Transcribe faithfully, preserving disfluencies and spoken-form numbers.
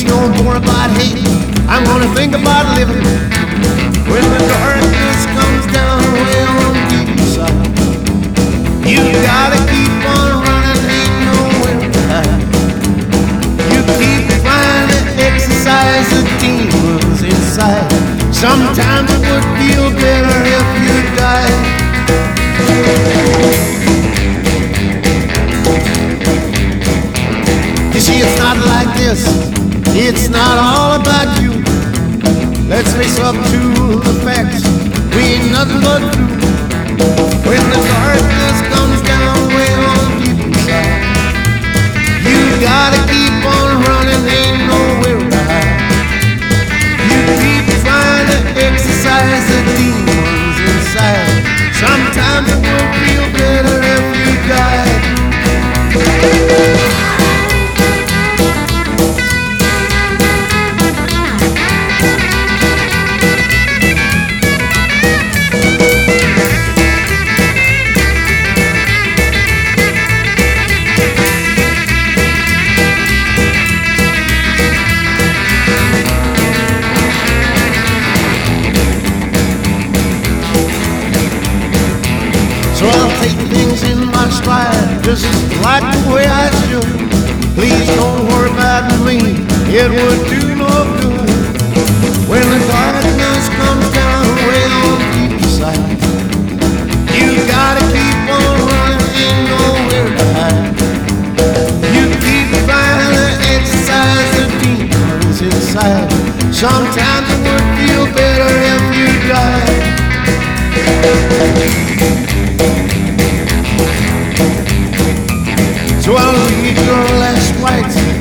don't worry about hate. I'm gonna think about living when the darkness comes down way on the deep side. You gotta keep on running, ain't nowhere to hide. You keep trying to exercise the demons inside. Sometimes it would feel better if you died. You see, it's not like this. It's not all about you. Let's face up to the facts. We ain't nothing but blue. When the darkness comes down way on the deep side, you gotta keep on running, ain't nowhere to hide. You keep trying to exercise the demons inside. Sometimes it would feel better if you died. So I'll take things in my stride, just like the way I should. Please don't worry about me, it would do no good. When the darkness comes down way on the deep side, you gotta keep on running, ain't nowhere to hide. You keep trying to exercise the demons inside. Sometimes it would feel better if you died. So I'll read your last rites